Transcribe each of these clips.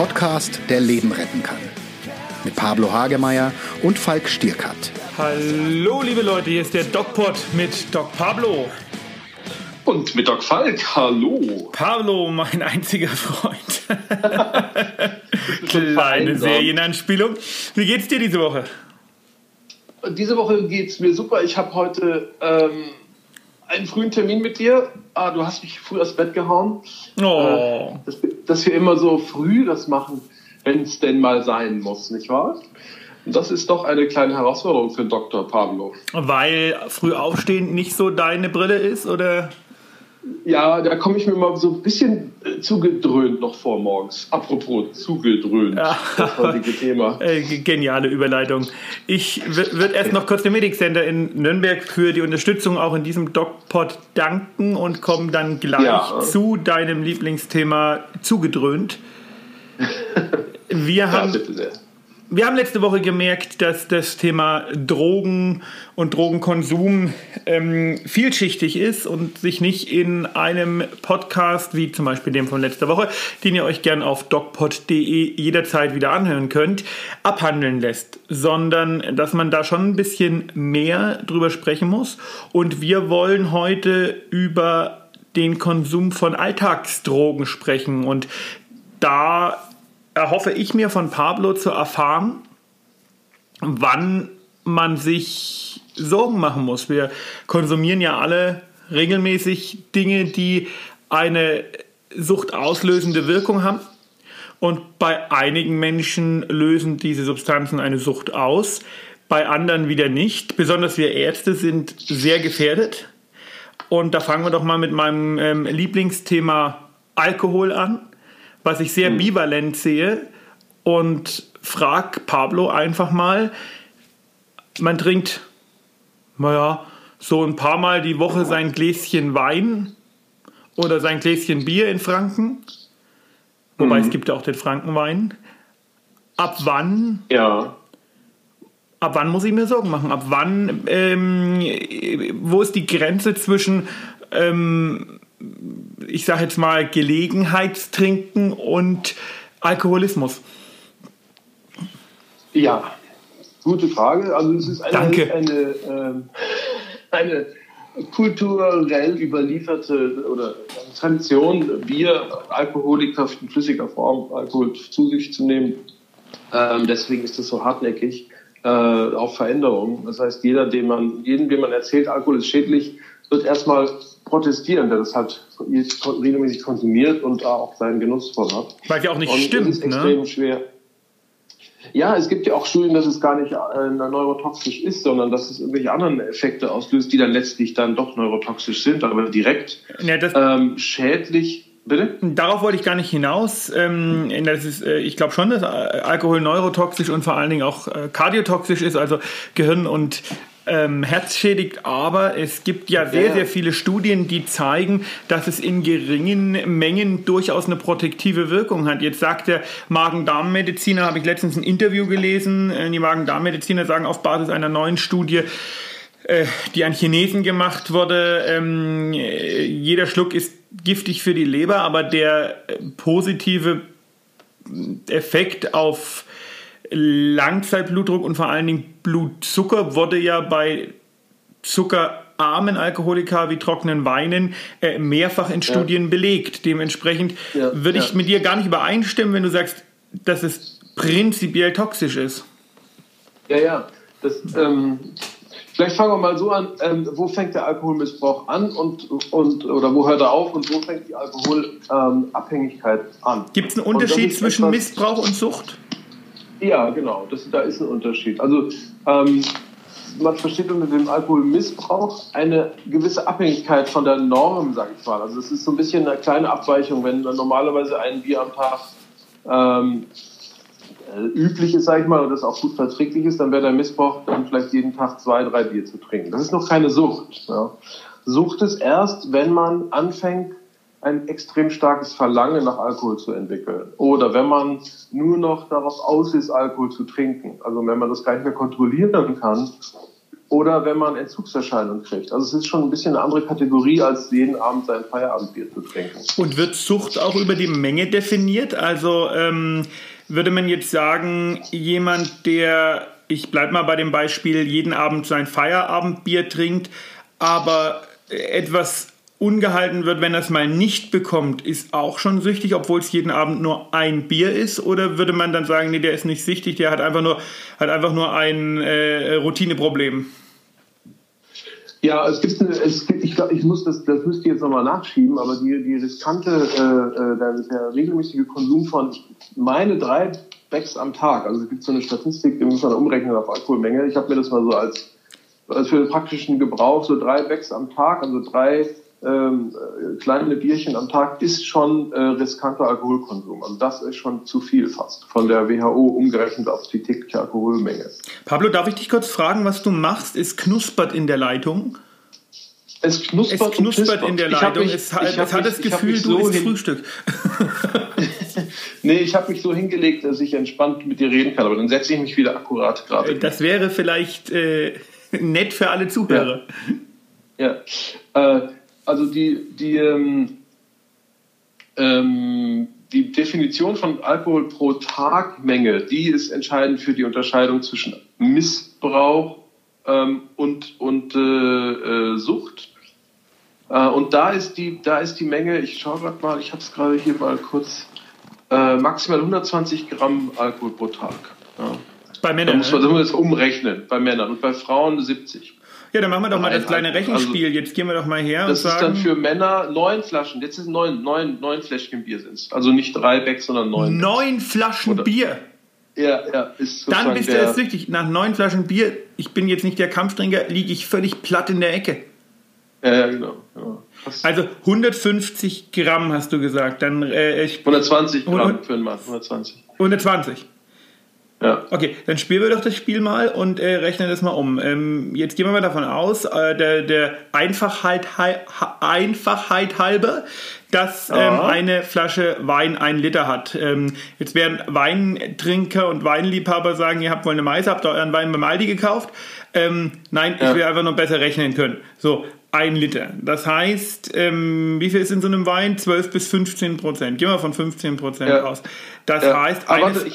Podcast, der Leben retten kann. Mit Pablo Hagemeyer und Falk Stierkat. Hallo liebe Leute, hier ist der DocPod mit Doc Pablo. Und mit Doc Falk, hallo. Pablo, mein einziger Freund. Kleine Serienanspielung. Wie geht's dir diese Woche? Diese Woche geht's mir super. Ich habe heute einen frühen Termin mit dir. Du hast mich früh aus Bett gehauen. Oh. Dass wir immer so früh das machen, wenn es denn mal sein muss, nicht wahr? Und das ist doch eine kleine Herausforderung für Dr. Pablo. Weil früh aufstehen nicht so deine Brille ist, oder? Ja, da komme ich mir mal so ein bisschen zugedröhnt noch vor morgens. Apropos zugedröhnt, das heutige Thema. Geniale Überleitung. Ich würde erst noch kurz dem Medic Center in Nürnberg für die Unterstützung auch in diesem DocPod danken und komme dann gleich zu deinem Lieblingsthema zugedröhnt. Wir haben letzte Woche gemerkt, dass das Thema Drogen und Drogenkonsum vielschichtig ist und sich nicht in einem Podcast, wie zum Beispiel dem von letzter Woche, den ihr euch gern auf docpod.de jederzeit wieder anhören könnt, abhandeln lässt, sondern dass man da schon ein bisschen mehr drüber sprechen muss. Und wir wollen heute über den Konsum von Alltagsdrogen sprechen. Und da erhoffe ich mir von Pablo zu erfahren, wann man sich Sorgen machen muss. Wir konsumieren ja alle regelmäßig Dinge, die eine suchtauslösende Wirkung haben. Und bei einigen Menschen lösen diese Substanzen eine Sucht aus, bei anderen wieder nicht. Besonders wir Ärzte sind sehr gefährdet. Und da fangen wir doch mal mit meinem Lieblingsthema Alkohol an, was ich sehr bivalent sehe, und frag Pablo einfach mal, man trinkt, so ein paar Mal die Woche sein Gläschen Wein oder sein Gläschen Bier in Franken, wobei es gibt ja auch den Frankenwein. Ab wann muss ich mir Sorgen machen? Ab wann, wo ist die Grenze zwischen ich sage jetzt mal Gelegenheitstrinken und Alkoholismus? Ja, gute Frage. Also es ist eine kulturell überlieferte oder Tradition, Bier, Alkoholiker in flüssiger Form Alkohol zu sich zu nehmen. Deswegen ist das so hartnäckig auf Veränderungen. Das heißt, jedem, dem man erzählt, Alkohol ist schädlich, wird erstmal protestieren, der das halt regelmäßig konsumiert und da auch seinen Genuss von hat. Weil ja auch nicht stimmt, das ist extrem schwer. Ja, es gibt ja auch Studien, dass es gar nicht neurotoxisch ist, sondern dass es irgendwelche anderen Effekte auslöst, die dann letztlich dann doch neurotoxisch sind, aber direkt schädlich. Bitte? Darauf wollte ich gar nicht hinaus. Ich glaube schon, dass Alkohol neurotoxisch und vor allen Dingen auch kardiotoxisch ist, also Gehirn und Herz schädigt, aber es gibt ja sehr viele Studien, die zeigen, dass es in geringen Mengen durchaus eine protektive Wirkung hat. Jetzt sagt der Magen-Darm-Mediziner, habe ich letztens ein Interview gelesen, die Magen-Darm-Mediziner sagen auf Basis einer neuen Studie, die an Chinesen gemacht wurde, jeder Schluck ist giftig für die Leber, aber der positive Effekt auf Langzeitblutdruck und vor allen Dingen Blutzucker wurde ja bei zuckerarmen Alkoholikern wie trockenen Weinen mehrfach in Studien belegt. Dementsprechend würde ich mit dir gar nicht übereinstimmen, wenn du sagst, dass es prinzipiell toxisch ist. Ja. Vielleicht fangen wir mal so an, wo fängt der Alkoholmissbrauch an oder wo hört er auf und wo fängt die Alkoholabhängigkeit an? Gibt es einen Unterschied zwischen Missbrauch und Sucht? Ja, genau, da ist ein Unterschied. Also man versteht unter dem Alkoholmissbrauch eine gewisse Abhängigkeit von der Norm, sage ich mal. Also es ist so ein bisschen eine kleine Abweichung, wenn normalerweise ein Bier am Tag üblich ist, sage ich mal, und das auch gut verträglich ist, dann wäre der Missbrauch dann vielleicht jeden Tag 2, 3 Bier zu trinken. Das ist noch keine Sucht. Ja. Sucht ist erst, wenn man anfängt, ein extrem starkes Verlangen nach Alkohol zu entwickeln. Oder wenn man nur noch darauf aus ist, Alkohol zu trinken. Also wenn man das gar nicht mehr kontrollieren kann, oder wenn man Entzugserscheinungen kriegt. Also es ist schon ein bisschen eine andere Kategorie, als jeden Abend sein Feierabendbier zu trinken. Und wird Sucht auch über die Menge definiert? Also würde man jetzt sagen, jemand, der, ich bleibe mal bei dem Beispiel, jeden Abend sein Feierabendbier trinkt, aber etwas ungehalten wird, wenn er es mal nicht bekommt, ist auch schon süchtig, obwohl es jeden Abend nur ein Bier ist? Oder würde man dann sagen, nee, der ist nicht süchtig, der hat einfach nur ein Routineproblem? Ja, ich glaube, das müsst ihr jetzt nochmal nachschieben, aber die riskante, der regelmäßige Konsum von, ich meine, 3 Becks am Tag, also es gibt so eine Statistik, die muss man umrechnen auf Alkoholmenge. Ich habe mir das mal so als für den praktischen Gebrauch, so 3 Becks am Tag, also 3 kleine Bierchen am Tag ist schon riskanter Alkoholkonsum. Also das ist schon zu viel fast von der WHO umgerechnet auf die tägliche Alkoholmenge. Pablo, darf ich dich kurz fragen, was du machst? Es knuspert in der Leitung. Es knuspert in der Leitung. Es hat das Gefühl, du isst Frühstück. Nee, ich habe mich so hingelegt, dass ich entspannt mit dir reden kann, aber dann setze ich mich wieder akkurat gerade. Das wäre vielleicht nett für alle Zuhörer. Ja. Also die Definition von Alkohol pro Tagmenge, die ist entscheidend für die Unterscheidung zwischen Missbrauch und Sucht. Und da ist die Menge, ich schaue gerade mal, ich habe es gerade hier mal kurz, maximal 120 Gramm Alkohol pro Tag. Ja. Bei Männern? Da muss man das umrechnen, bei Männern, und bei Frauen 70. Ja, dann machen wir doch mal das kleine Rechenspiel. Jetzt gehen wir doch mal her und sagen... Das ist dann für Männer 9 Flaschen. Jetzt sind 9 Fläschchen Bier sind es. Also nicht 3 Becks, sondern 9. 9 Flaschen Bier? Ja. Ist dann bist du jetzt süchtig. Nach 9 Flaschen Bier, ich bin jetzt nicht der Kampftrinker, liege ich völlig platt in der Ecke. Ja, genau. Also 150 Gramm hast du gesagt. Dann, 120 Gramm für einen Mann. 120. Ja. Okay, dann spielen wir doch das Spiel mal und rechnen das mal um. Jetzt gehen wir mal davon aus, der Einfachheit halber, dass eine Flasche Wein 1 Liter hat. Jetzt werden Weintrinker und Weinliebhaber sagen, ihr habt wohl eine Meise, habt ihr euren Wein beim Aldi gekauft? Nein, ich will einfach noch besser rechnen können. So, 1 Liter. Das heißt, wie viel ist in so einem Wein? 12 bis 15%. Gehen wir von 15% aus. Das heißt,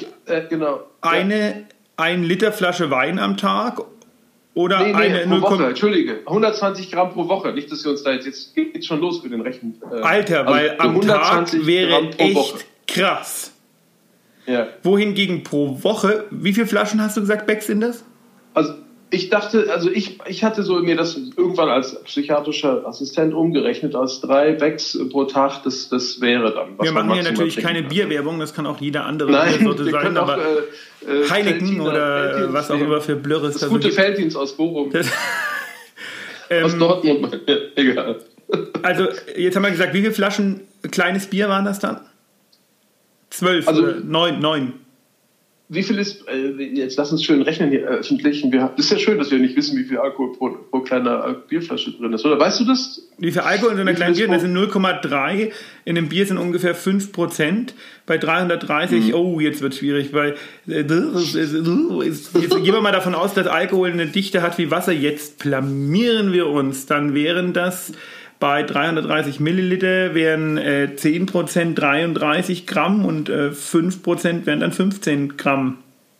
eine 1 Liter Flasche Wein am Tag oder eine pro Woche, Entschuldige, 120 Gramm pro Woche. Nicht, dass wir uns da jetzt geht's schon los mit den Rechen. Alter, weil am Tag wäre echt Woche. Krass. Ja. Wohingegen pro Woche, wie viele Flaschen hast du gesagt, Becks sind das? Also ich dachte, ich hatte so mir das irgendwann als psychiatrischer Assistent umgerechnet, als 3 Becks pro Tag, das wäre dann. Was wir machen hier natürlich keine Bierwerbung, das kann auch jeder andere Biersorte sein, aber Heineken Feldiner, oder Feldins, was auch immer für Blöres. Das gute Feldins aus Bochum. Aus Dortmund, egal. Also jetzt haben wir gesagt, wie viele Flaschen kleines Bier waren das dann? 12 oder 9. Wie viel ist, jetzt lass uns schön rechnen hier öffentlich. Das ist ja schön, dass wir nicht wissen, wie viel Alkohol pro kleiner Bierflasche drin ist. Oder weißt du das? Wie viel Alkohol in so einer kleinen Bier? Das sind 0,3. In dem Bier sind ungefähr 5%. Bei 330, jetzt wird es schwierig. Jetzt gehen wir mal davon aus, dass Alkohol eine Dichte hat wie Wasser. Jetzt blamieren wir uns. Dann wären das... Bei 330 Milliliter wären 10% 33 Gramm und 5% wären dann 15 Gramm.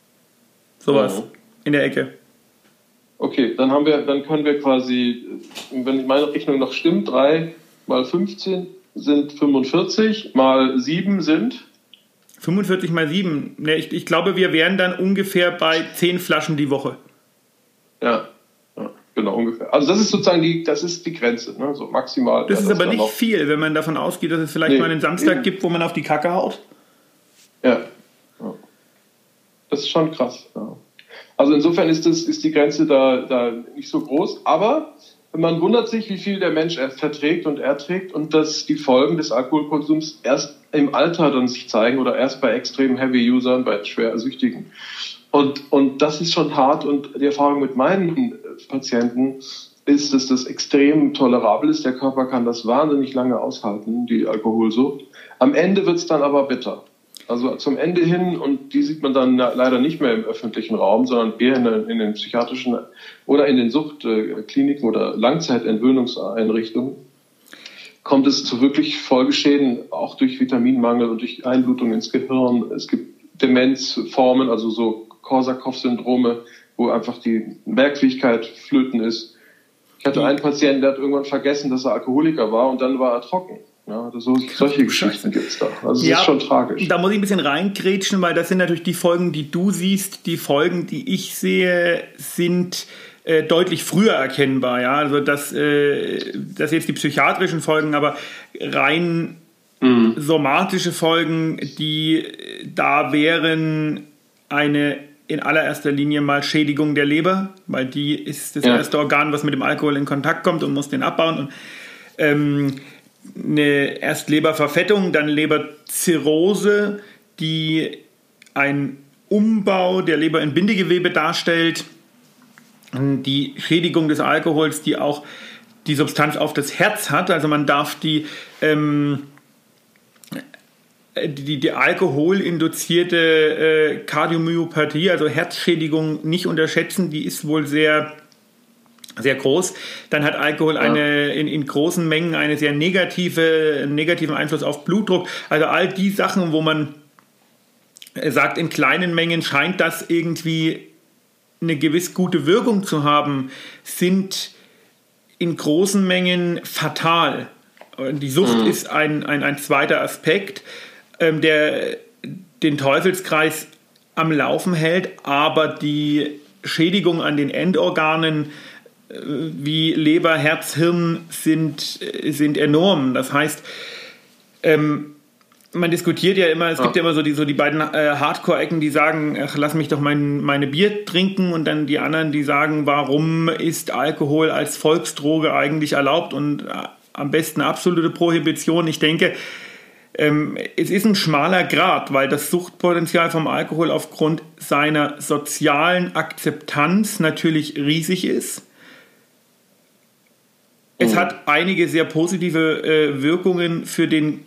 Sowas in der Ecke. Okay, dann können wir quasi, wenn meine Rechnung noch stimmt, 3 mal 15 sind 45, mal 7 sind? 45 mal 7. Ne, ich glaube, wir wären dann ungefähr bei 10 Flaschen die Woche. Ja. Genau, ungefähr. Also das ist sozusagen die Grenze, ne? So maximal. Das ist aber nicht viel, wenn man davon ausgeht, dass es vielleicht mal einen Samstag gibt, wo man auf die Kacke haut. Ja. Das ist schon krass. Ja. Also insofern ist die Grenze da nicht so groß, aber man wundert sich, wie viel der Mensch verträgt und erträgt und dass die Folgen des Alkoholkonsums erst im Alter dann sich zeigen oder erst bei extrem Heavy-Usern, bei schwer Süchtigen. Und das ist schon hart, und die Erfahrung mit meinen Patienten ist, dass das extrem tolerabel ist. Der Körper kann das wahnsinnig lange aushalten, die Alkoholsucht. Am Ende wird es dann aber bitter. also zum Ende hin, und die sieht man dann leider nicht mehr im öffentlichen Raum, sondern eher in den psychiatrischen oder in den Suchtkliniken oder Langzeitentwöhnungseinrichtungen, kommt es zu wirklich Folgeschäden, auch durch Vitaminmangel und durch Einblutung ins Gehirn. Es gibt Demenzformen, also so Korsakow-Syndrome, wo einfach die Merkfähigkeit flöten ist. Ich hatte einen Patienten, der hat irgendwann vergessen, dass er Alkoholiker war, und dann war er trocken. Ja, solche Geschichten gibt es da. Also das ist schon tragisch. Da muss ich ein bisschen reingrätschen, weil das sind natürlich die Folgen, die du siehst. Die Folgen, die ich sehe, sind deutlich früher erkennbar. Ja? Also das jetzt die psychiatrischen Folgen, aber rein somatische Folgen, die da wären eine in allererster Linie mal Schädigung der Leber, weil die ist das erste Organ, was mit dem Alkohol in Kontakt kommt und muss den abbauen. Und erst Leberverfettung, dann Leberzirrhose, die ein Umbau der Leber in Bindegewebe darstellt. Die Schädigung des Alkohols, die auch die Substanz auf das Herz hat. Also man darf die alkoholinduzierte Kardiomyopathie, also Herzschädigung, nicht unterschätzen. Die ist wohl sehr, sehr groß. Dann hat Alkohol in großen Mengen einen sehr negativen Einfluss auf Blutdruck. Also all die Sachen, wo man sagt, in kleinen Mengen scheint das irgendwie eine gewiss gute Wirkung zu haben, sind in großen Mengen fatal. Die Sucht ist ein zweiter Aspekt, der den Teufelskreis am Laufen hält, aber die Schädigung an den Endorganen wie Leber, Herz, Hirn sind enorm. Das heißt, man diskutiert ja immer, es gibt ja immer so die beiden Hardcore-Ecken, die sagen, ach, lass mich doch meine Bier trinken, und dann die anderen, die sagen, warum ist Alkohol als Volksdroge eigentlich erlaubt und am besten absolute Prohibition. Ich denke, es ist ein schmaler Grat, weil das Suchtpotenzial vom Alkohol aufgrund seiner sozialen Akzeptanz natürlich riesig ist. Es hat einige sehr positive Wirkungen für den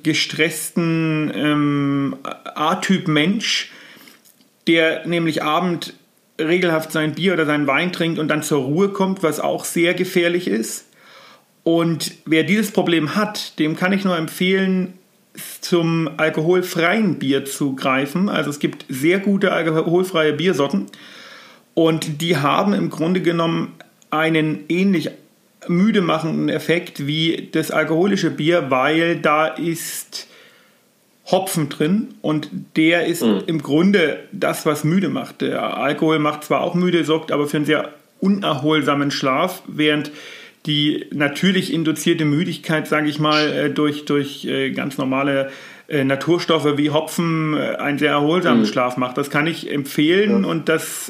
gestressten A-Typ Mensch, der nämlich abend regelhaft sein Bier oder seinen Wein trinkt und dann zur Ruhe kommt, was auch sehr gefährlich ist. Und wer dieses Problem hat, dem kann ich nur empfehlen, zum alkoholfreien Bier zu greifen. Also es gibt sehr gute alkoholfreie Biersorten, und die haben im Grunde genommen einen ähnlich müde machenden Effekt wie das alkoholische Bier, weil da ist Hopfen drin, und der ist im Grunde das, was müde macht. Der Alkohol macht zwar auch müde, sorgt aber für einen sehr unerholsamen Schlaf, während die natürlich induzierte Müdigkeit, sage ich mal, durch ganz normale Naturstoffe wie Hopfen einen sehr erholsamen Schlaf macht. Das kann ich empfehlen, und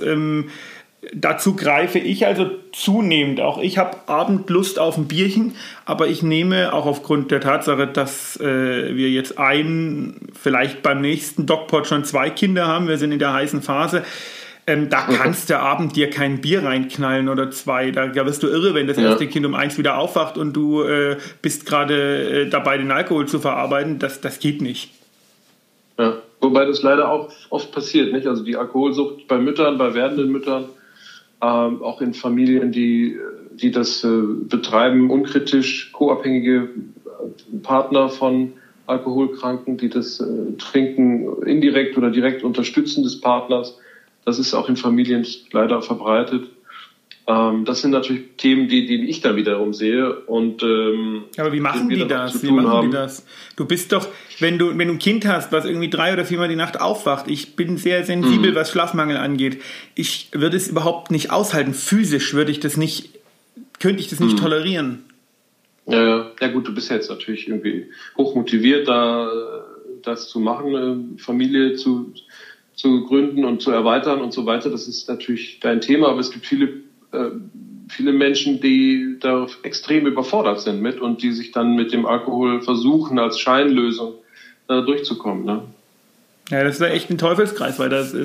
dazu greife ich also zunehmend. Auch ich habe Abendlust auf ein Bierchen, aber ich nehme auch aufgrund der Tatsache, dass wir jetzt vielleicht beim nächsten DocPod schon 2 Kinder haben, wir sind in der heißen Phase, da kannst du abend dir kein Bier reinknallen oder 2. Da wirst du irre, wenn das erste Kind um 1 wieder aufwacht und du bist gerade dabei, den Alkohol zu verarbeiten. Das geht nicht. Ja, wobei das leider auch oft passiert, nicht? Also die Alkoholsucht bei Müttern, bei werdenden Müttern, auch in Familien, die das betreiben, unkritisch, co-abhängige Partner von Alkoholkranken, die das trinken, indirekt oder direkt unterstützen des Partners. Das ist auch in Familien leider verbreitet. Das sind natürlich Themen, die ich dann wiederum sehe. Und, aber wie machen die das? Du bist doch, wenn du ein Kind hast, was irgendwie 3 oder 4 Mal die Nacht aufwacht, ich bin sehr sensibel, was Schlafmangel angeht. Ich würde es überhaupt nicht aushalten. Physisch könnte ich das nicht tolerieren. Ja, gut, du bist jetzt natürlich irgendwie hochmotiviert, das zu machen, Familie zu gründen und zu erweitern und so weiter. Das ist natürlich dein Thema, aber es gibt viele Menschen, die da extrem überfordert sind mit und die sich dann mit dem Alkohol versuchen, als Scheinlösung durchzukommen. Ne? Ja, das ist ja echt ein Teufelskreis, weil das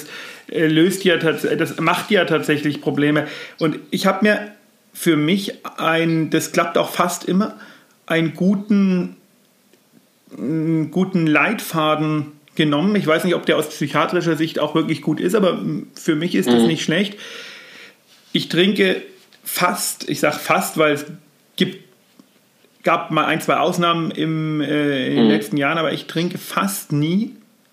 macht ja tatsächlich Probleme. Und ich habe mir für mich das klappt auch fast immer, einen guten Leitfaden genommen. Ich weiß nicht, ob der aus psychiatrischer Sicht auch wirklich gut ist, aber für mich ist das nicht schlecht. Ich trinke fast, ich sage fast, weil es gab mal 1, 2 Ausnahmen in den letzten Jahren, aber ich trinke fast nie,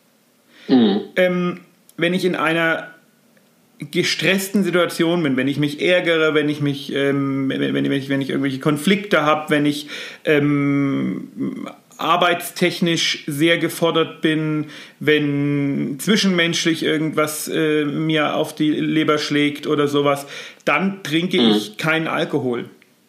wenn ich in einer gestressten Situation bin, wenn ich mich ärgere, wenn ich irgendwelche Konflikte habe, wenn ich arbeitstechnisch sehr gefordert bin, wenn zwischenmenschlich irgendwas mir auf die Leber schlägt oder sowas, dann trinke ich keinen Alkohol.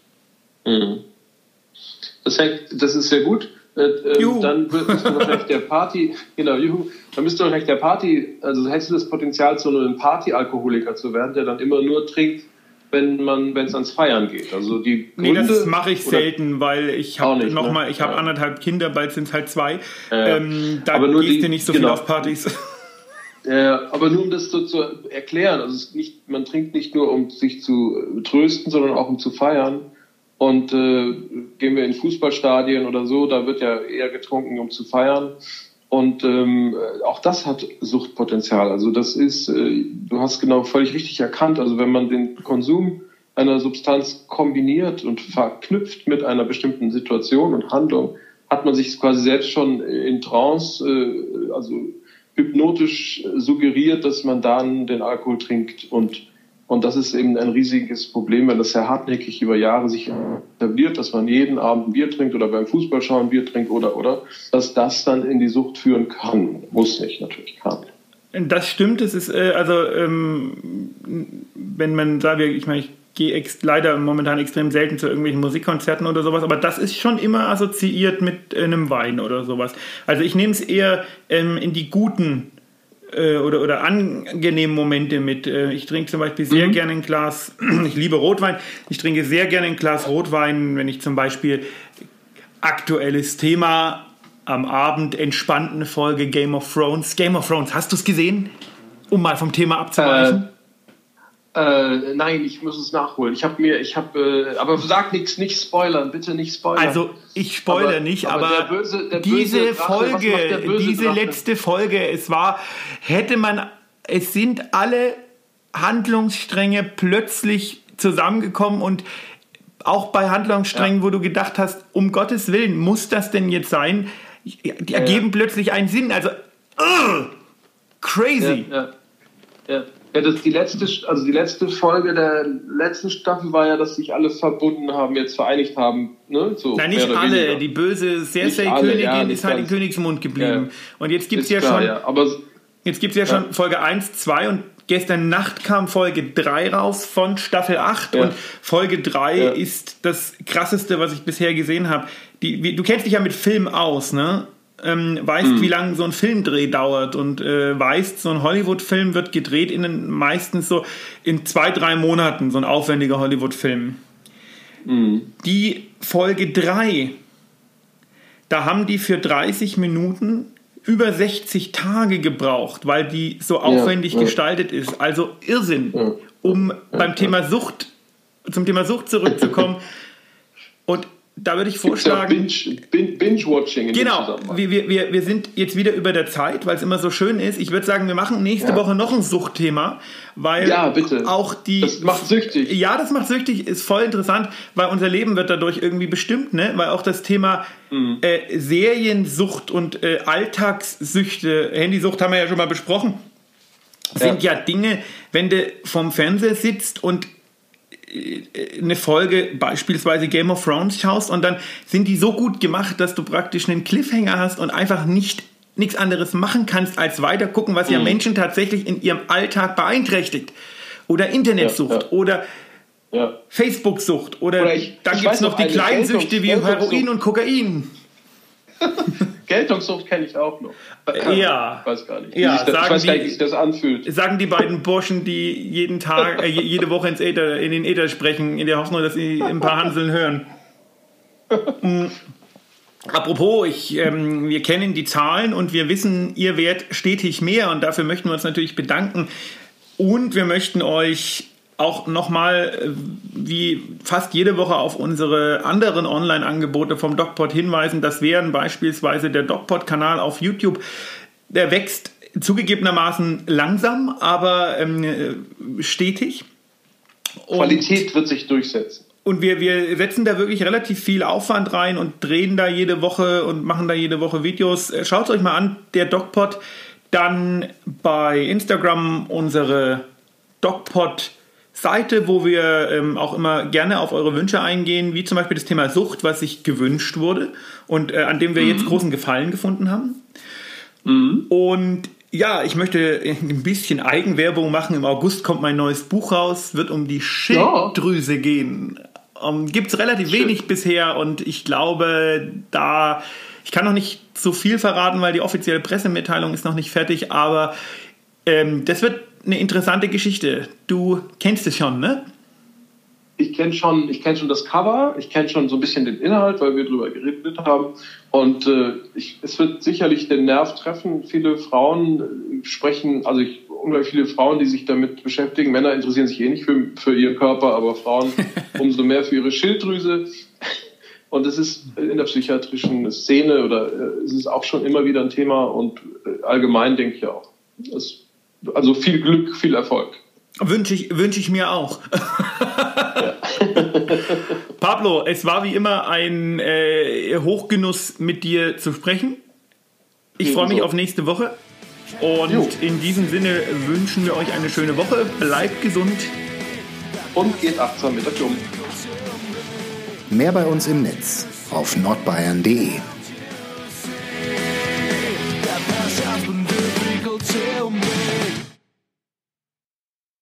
Das ist sehr gut. Dann bist du wahrscheinlich der Party, dann bist du wahrscheinlich der Party, also hättest du das Potenzial, so ein Party-Alkoholiker zu werden, der dann immer nur trinkt, wenn es ans Feiern geht. Also die Gründe, das mache ich selten, weil ich habe ich habe 1,5 Kinder, bald sind es halt 2. Da gehst du nicht so viel auf Partys. Aber nur um das so zu erklären, also man trinkt nicht nur, um sich zu trösten, sondern auch um zu feiern. Und gehen wir in Fußballstadien oder so, da wird ja eher getrunken, um zu feiern. Und auch das hat Suchtpotenzial. Also das ist, du hast genau völlig richtig erkannt, also wenn man den Konsum einer Substanz kombiniert und verknüpft mit einer bestimmten Situation und Handlung, hat man sich quasi selbst schon in Trance, also hypnotisch suggeriert, dass man dann den Alkohol trinkt. Und das ist eben ein riesiges Problem, wenn das sehr hartnäckig über Jahre sich etabliert, dass man jeden Abend ein Bier trinkt oder beim Fußballschauen ein Bier trinkt oder, dass das dann in die Sucht führen kann. Muss nicht, natürlich kann. Das stimmt, es ist, wenn man sagt, ich gehe leider momentan extrem selten zu irgendwelchen Musikkonzerten oder sowas, aber das ist schon immer assoziiert mit einem Wein oder sowas. Also ich nehme es eher in die guten oder angenehmen Momente mit. Ich trinke zum Beispiel sehr gerne ein Glas, ich liebe Rotwein, ich trinke sehr gerne ein Glas Rotwein, wenn ich zum Beispiel aktuelles Thema am Abend, entspannte Folge Game of Thrones. Game of Thrones, hast du es gesehen? Um mal vom Thema abzuweichen. Nein, ich muss es nachholen. Aber sag nichts, nicht spoilern, bitte nicht spoilern. Also ich spoilere nicht, aber der diese Folge, diese Drache? Letzte Folge, es sind alle Handlungsstränge plötzlich zusammengekommen und auch bei Handlungssträngen, wo du gedacht hast, um Gottes Willen, muss das denn jetzt sein? Die ergeben plötzlich einen Sinn. Also, crazy. Ja, die letzte Folge der letzten Staffel war ja, dass sich alle verbunden haben, jetzt vereinigt haben. Ne? So, nein, nicht alle. Weniger. Die böse Cersei-Königin ist halt im Königsmund geblieben. Ja. Und jetzt gibt es ja schon Folge 1, 2 und gestern Nacht kam Folge 3 raus von Staffel 8 und Folge 3 ist das Krasseste, was ich bisher gesehen habe. Du kennst dich ja mit Film aus, ne? Weißt, wie lange so ein Filmdreh dauert und weißt, so ein Hollywood-Film wird gedreht meistens so in 2-3 Monaten, so ein aufwendiger Hollywood-Film. Die Folge 3, da haben die für 30 Minuten über 60 Tage gebraucht, weil die so aufwendig gestaltet ist. Also Irrsinn, um zum Thema Sucht zurückzukommen. Und da würde ich vorschlagen... Binge-Watching. Genau, wir sind jetzt wieder über der Zeit, weil es immer so schön ist. Ich würde sagen, wir machen nächste Woche noch ein Suchtthema, weil auch das macht süchtig. Ja, das macht süchtig, ist voll interessant, weil unser Leben wird dadurch irgendwie bestimmt, ne? Weil auch das Thema Seriensucht und Alltagssüchte, Handysucht haben wir ja schon mal besprochen, sind ja Dinge, wenn du vorm Fernseher sitzt und eine Folge, beispielsweise Game of Thrones, schaust und dann sind die so gut gemacht, dass du praktisch einen Cliffhanger hast und einfach nichts anderes machen kannst, als weiter gucken, was ja Menschen tatsächlich in ihrem Alltag beeinträchtigt. Oder Internetsucht oder Facebook-Sucht oder dann gibt es noch die kleinen Süchte wie Heroin und Kokain. Geltungssucht kenne ich auch noch. Ja. Ich weiß gar nicht, wie sich das anfühlt. Sagen die beiden Burschen, die jeden Tag, jede Woche in den Äther sprechen, in der Hoffnung, dass sie ein paar Hanseln hören. Apropos, wir kennen die Zahlen und wir wissen, ihr werdet stetig mehr und dafür möchten wir uns natürlich bedanken. Und wir möchten euch auch nochmal, wie fast jede Woche, auf unsere anderen Online-Angebote vom DocPod hinweisen. Das wären beispielsweise der DocPod-Kanal auf YouTube. Der wächst zugegebenermaßen langsam, aber stetig. Qualität wird sich durchsetzen. Und wir setzen da wirklich relativ viel Aufwand rein und drehen da jede Woche und machen da jede Woche Videos. Schaut es euch mal an, der DocPod. Dann bei Instagram unsere DocPod-Seite, wo wir auch immer gerne auf eure Wünsche eingehen, wie zum Beispiel das Thema Sucht, was sich gewünscht wurde und an dem wir jetzt großen Gefallen gefunden haben. Und ja, ich möchte ein bisschen Eigenwerbung machen. Im August kommt mein neues Buch raus, wird um die Schilddrüse gehen. Gibt es relativ wenig bisher und ich glaube, ich kann noch nicht so viel verraten, weil die offizielle Pressemitteilung ist noch nicht fertig, aber das wird eine interessante Geschichte. Du kennst es schon, ne? Ich kenne schon das Cover, ich kenne schon so ein bisschen den Inhalt, weil wir drüber geredet haben. Und es wird sicherlich den Nerv treffen. Viele Frauen unglaublich viele Frauen, die sich damit beschäftigen. Männer interessieren sich nicht für ihren Körper, aber Frauen umso mehr für ihre Schilddrüse. Und es ist in der psychiatrischen Szene es ist auch schon immer wieder ein Thema und allgemein denke ich auch. Also viel Glück, viel Erfolg. Wünsche ich mir auch. Pablo, es war wie immer ein Hochgenuss, mit dir zu sprechen. Ich freue mich auf nächste Woche. Und in diesem Sinne wünschen wir euch eine schöne Woche. Bleibt gesund. Und geht achtsam mit euch um. Mehr bei uns im Netz auf nordbayern.de.